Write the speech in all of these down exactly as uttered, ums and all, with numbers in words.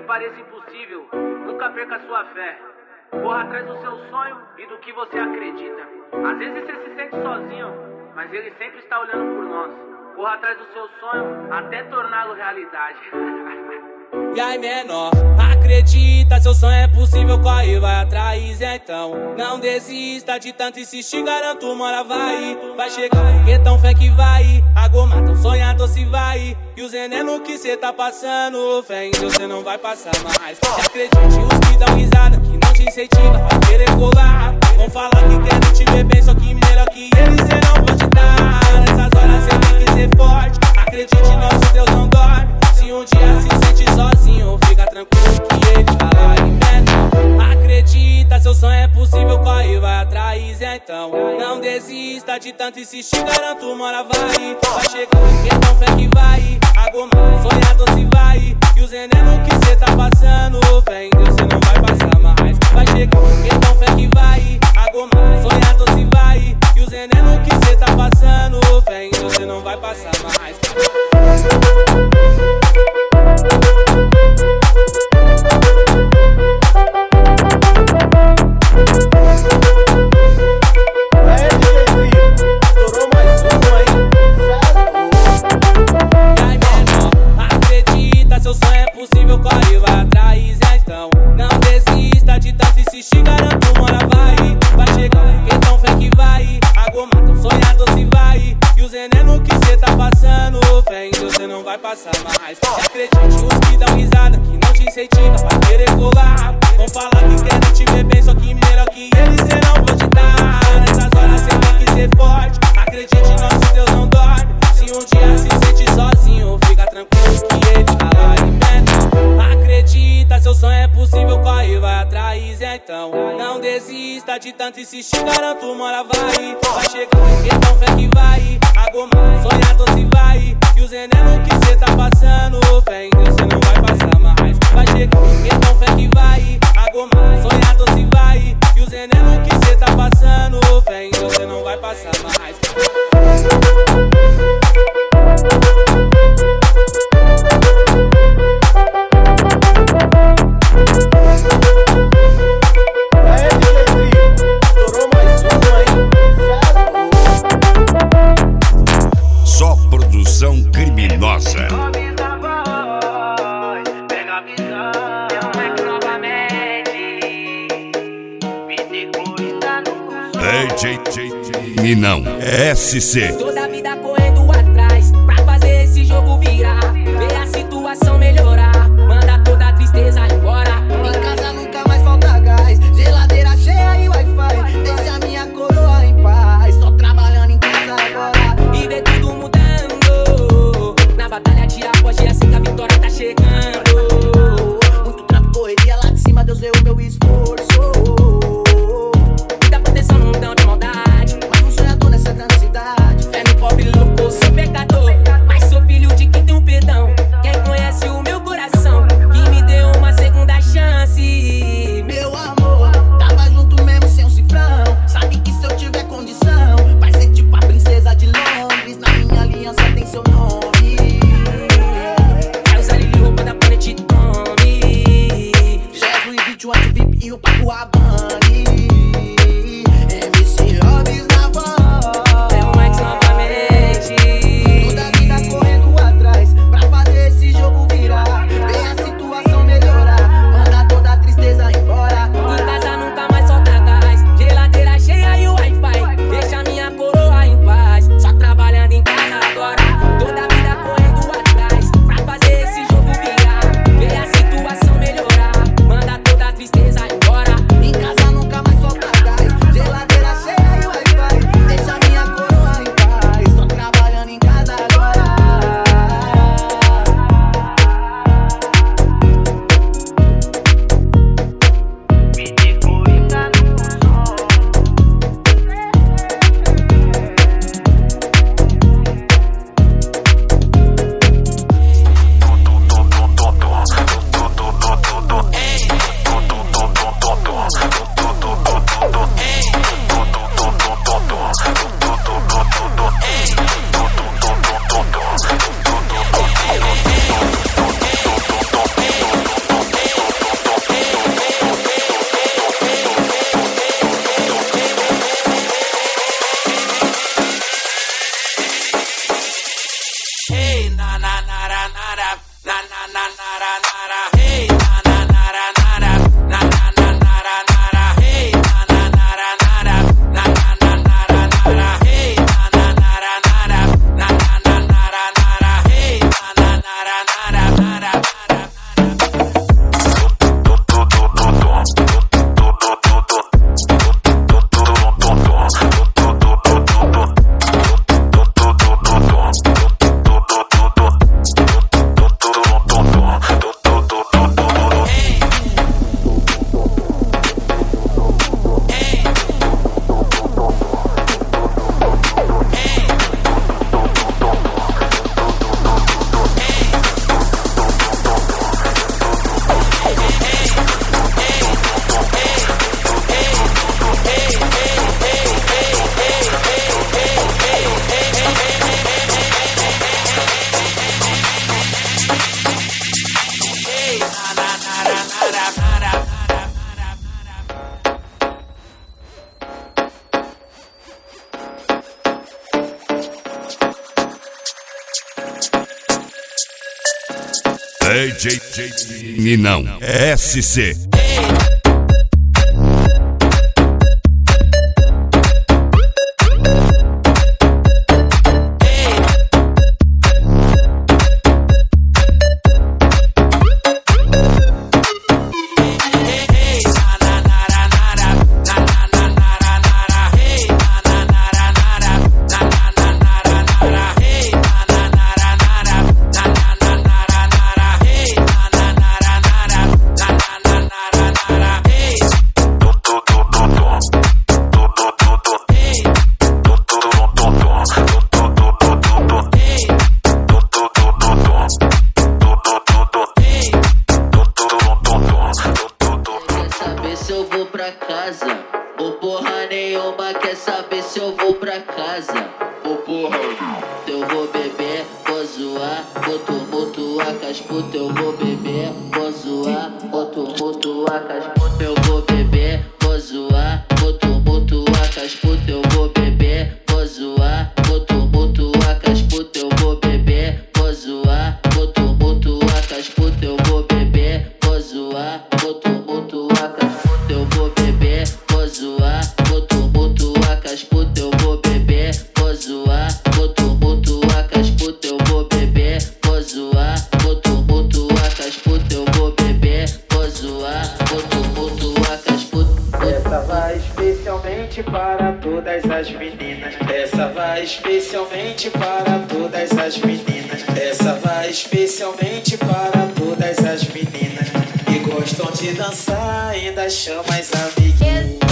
pareça impossível, nunca perca sua fé. Corra atrás do seu sonho e do que você acredita. Às vezes você se sente sozinho, mas ele sempre está olhando por nós. Corra atrás do seu sonho até torná-lo realidade. E aí, menor, acredita, seu sonho é possível, corre, vai atrás, então. Não desista de tanto insistir, garanto uma hora vai. Vai chegar, porque tão fé que vai. A goma tão sonhado se vai. E o veneno que cê tá passando, fé em Deus cê não vai passar mais. E acredite, os que dão risada, que não te incentiva, vai querer colar. Vão falar que querem te ver bem, só que melhor que eles cê não pode dar. Nessas horas cê tem que ser forte, acredite, nosso Deus não dorme. Se um dia se sente sozinho, fica tranquilo que ele vai lá e menor. Acredita, seu sonho é possível, corre, vai atrás, então. Não desista de tanto insistir, garanto uma hora vai. Vai chegar, porque tão fé que vai. A goma sonhado se vai. E os veneno que cê tá passando, fé em Deus cê não vai passar mais. Vai chegar, porque tão fé que vai. A goma sonhado se vai. E os veneno que cê tá passando, fé em Deus cê não vai passar mais. Passar mais. Acredite, os que dão risada, que não te incentiva, vai querer colar. Vão falar que querem te ver bem, só que melhor que eles cê não pode dar. Nessas horas cê tem que ser forte, acredite, nosso Deus não dorme. Se um dia se sente sozinho, fica tranquilo que ele tá lá e menor. Acredita, seu sonho é possível, corre, vai atrás, então. Não desista de tanto insistir, garanto uma hora vai. Vai chegar, porque tão fé que vai. A goma sonhado se vai. E os veneno que cê tá passando, fé em Deus cê não vai passar mais. Vai chegar, porque tão fé que vai. A goma sonhado se vai. E os veneno que cê tá passando, fé em Deus cê não vai passar mais. Criminosa. Pega a visão, é novamente. Me decoita no D J E não, S C. Toda a vida correndo atrás pra fazer esse jogo virar. Ver a situação melhorar, manda toda a tristeza embora. Em casa nunca mais falta gás, geladeira cheia e Wi-Fi. Deixa a minha coroa em paz, tô trabalhando em casa agora. E ver tudo mudando. Na batalha de após e assim que a vitória tá chegando. Muito trampo, correria lá de cima, Deus vê o meu esforço. Muita proteção no mundão de maldade, mas um sonhador nessa grande cidade. fé D J Ninão S C. Ô porra nenhuma quer saber se eu vou pra casa. Ô porra, eu vou beber, vou zoar, vou tumultuar com as putas. Eu vou beber, vou zoar, vou tumultuar com as putas. Eu vou beber, vou zoar, vou tumultuar com as putas. Eu vou beber, vou zoar, vou tumultuar com as putas. Eu vou beber, vou zoar, vou tumultuar com as putas. Eu vou beber, vou zoar, vou tumultuar com as putas. Eu vou beber, vou zoar, vou tumultuar com as putas. Eu vou beber, vou zoar, vou tumultuar com as putas. Eu vou beber, vou zoar, vou tumultuar com as putas. Eu vou beber, vou zoar, vou tumultuar com as putas. Essa vai especialmente para todas as meninas. Essa vai especialmente para todas as meninas. Essa vai especialmente para todas as meninas que gostam de dançar, ainda chama as amigas.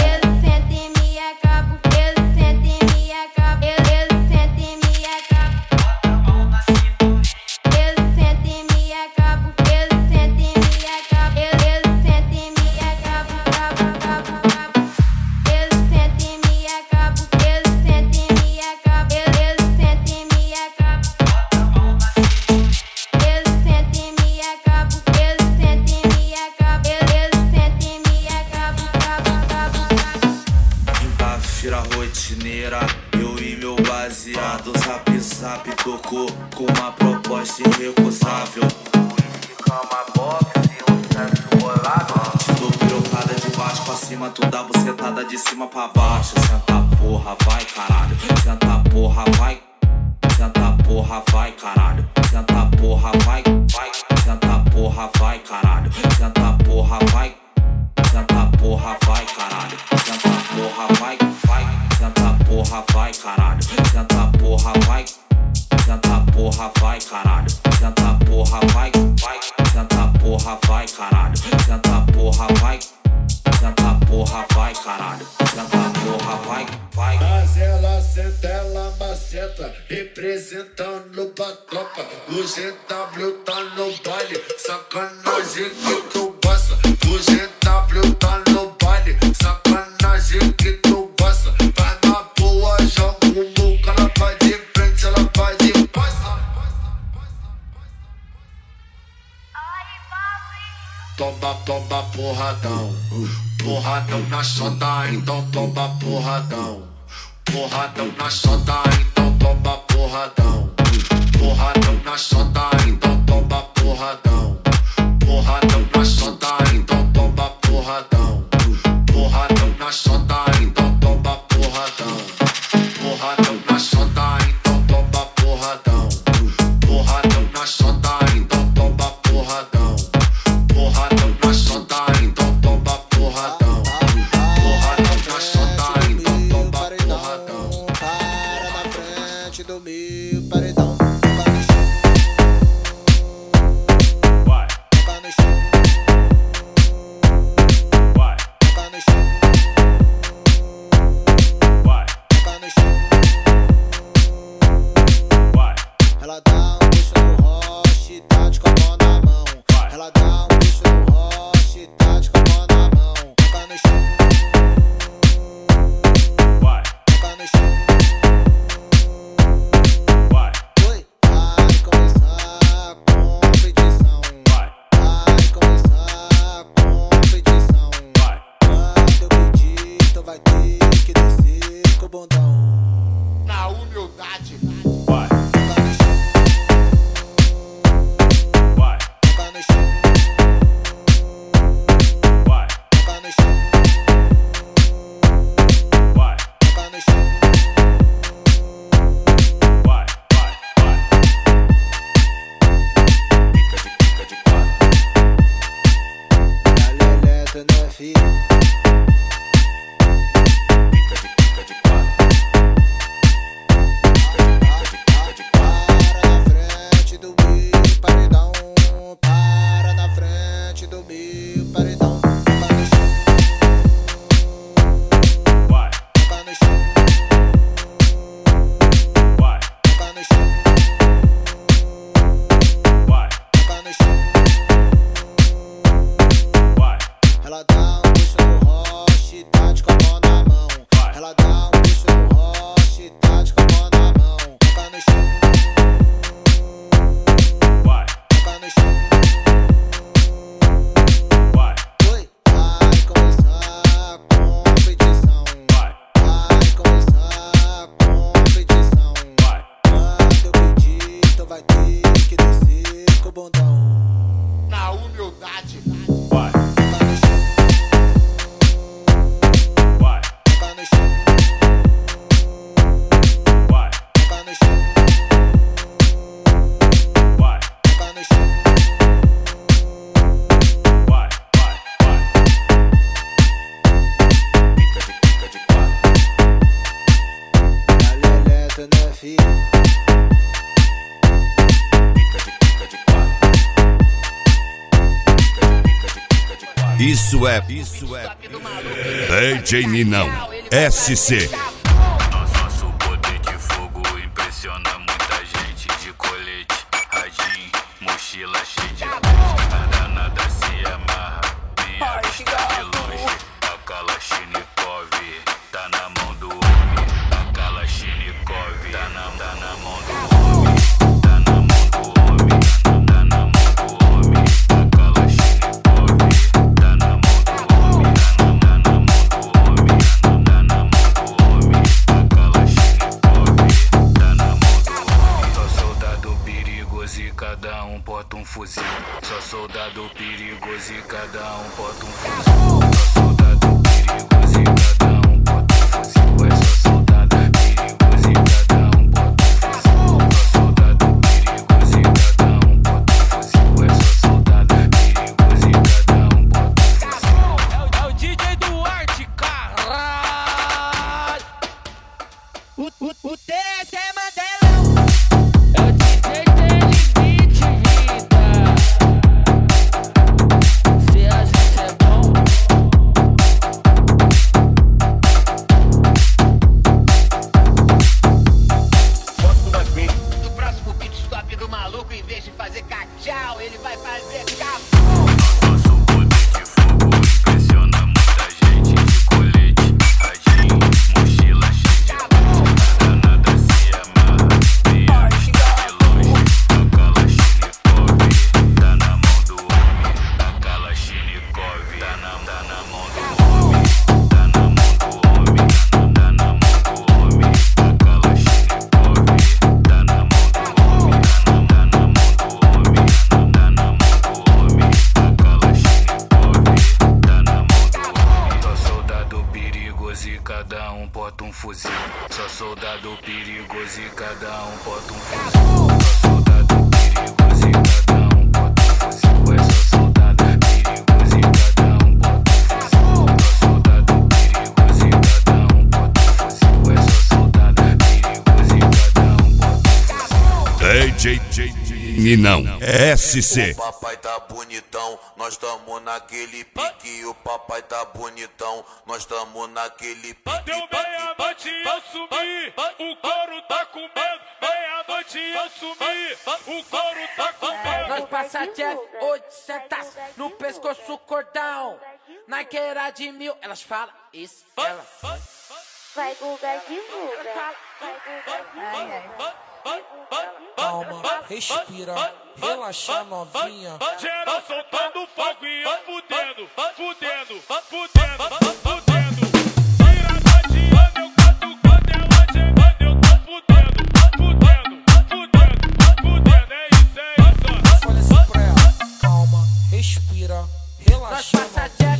Rotineira, eu e meu baseado, zap zap tocou com uma proposta irrecusável. Cama box e um sexo bolado. Te dou pirocada de baixo pra cima, tu dá bucetada de cima pra baixo. Senta porra, vai caralho. Senta porra, vai. Senta porra, vai caralho. Senta porra, vai, vai. Senta porra, vai caralho. Senta porra, vai. Senta porra, vai caralho. Senta porra, vai, vai. Senta porra, vai caralho. Senta porra, vai. Senta porra, vai caralho. Senta porra, vai, vai. Senta porra, vai caralho. Senta porra, vai. Senta porra, vai caralho. Senta porra, vai, vai. Mas ela senta, ela maceta, representando pra tropa. O G W tá no baile, sacanagem que tu gosta. O G W tá no baile, sacanagem que tu gosta. Vai na boa, joga o muca, ela vai de frente, ela vai de costa. Toma, toma porradão, porradão na chota, então toma porradão. Porradão na chota, então toma porradão. Porradão na chota, então toma porradão. porradão na chota, então toma porradão. Porradão na chota, então toma porradão. Porradão na chota, então toma porradão. Porradão na chota, então toma porradão. Porradão na chota, então toma porradão. Porradão na chota, então toma porradão. Para na frente do meu paredão. Ela dá um puxo no roche, tá de copão na mão. Ela dá um puxo no roche, tá de copão na mão. Toca no chão, toca no chão. Oi, vai começar a competição. Vai começar a competição. Quando eu pedir, tu vai ter que descer com o bundão. Na humildade. Ela dá um puxo no roche, tá de copão na mão. Ela dá um puxo no roche, tá de copão na mão. Toca no chão, toca no chão. Oi, vai começar a competição. Vai começar a competição. Quando eu pedir, tu vai ter que descer com o bundão. Na humildade. Isso é, isso é D J Ninão S C. Nosso poder de fogo impressiona muita gente. De colete, radinho, mochila cheia de pente. A danada se amarra, minha vista de longe. A Kalashnikov tá na mão do homem. A Kalashnikov tá na, tá na mão do homem. Tá na mão do homem, tá na mão do homem. A Kalashnikov tá na mão do homem. Tá na mão do homem, tá na mão do homem. A Kalashnikov tá na mão do homem. Só soldado perigoso e cada um porta um fuzil. Só soldado perigoso e cada um porta um fuzil. Só soldado perigoso e cada um porta um fuzil. É só soldado perigoso e cada um porta um fuzil. Só soldado perigoso e cada um porta um fuzil. É só soldado perigoso e cada um porta um fuzil. É o D J Duarte, caralho. O, o, o T S é Mandelão. É o D J Delimite, vida. Se a gente é bom, fuzil. Sou soldado perigoso e cada um bota um fuzil. Sou soldado perigoso e cada um bota um fuzil. Eu sou soldado perigoso e cada um bota um fuzil. Sou soldado perigoso e cada um bota um fuzil. Eu sou soldado perigoso e cada um bota um fuzil. D J Ninão S C. O papai tá bonitão, nós tamo naquele pique. O papai tá bonitão, nós tamo naquele pique. Deu meia-noite e eu sumi, o couro tá com medo. Meia-noite e eu sumi, o couro tá com medo. Nós passa Jeff, oitocentos no pescoço cordão. Na queira de mil, elas falam isso, ela. Vai Guga, divulga. Vai Guga, divulga. Calma, respira, relaxa novinha. Geral soltando fogo e eu fudendo, fudendo, fudendo, fudendo. Vira eu canto quando ela gemendo, eu tô fudendo, fudendo, fudendo, fudendo. É isso, é isso. Fale assim pra ela, calma, respira, relaxa novinha.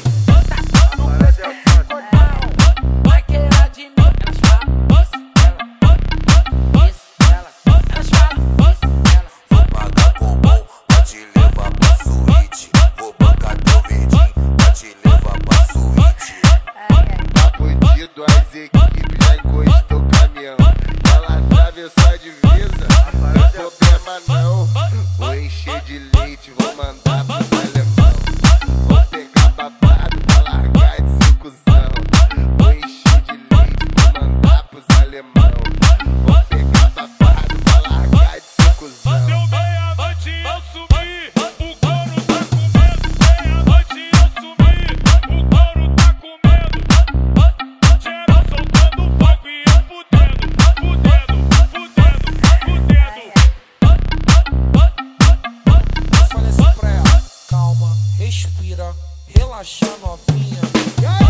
As equipes já encostou o caminhão. Ela atravessou a divisa, não tem problema não. Vou encher de leite, vou mandar pros alemão. Vou pegar babado pra largar esse cuzão. Vou encher de leite, vou mandar pros alemão. Vou pegar babado pra largar esse cuzão. Deu meia-noite e eu sumi, o couro tá com medo. Meia-noite e eu sumi, o couro tá com medo. Geral soltando fogo e eu fudendo, fudendo, fudendo, fudendo. Fale assim pra ela, calma, respira, relaxa novinha.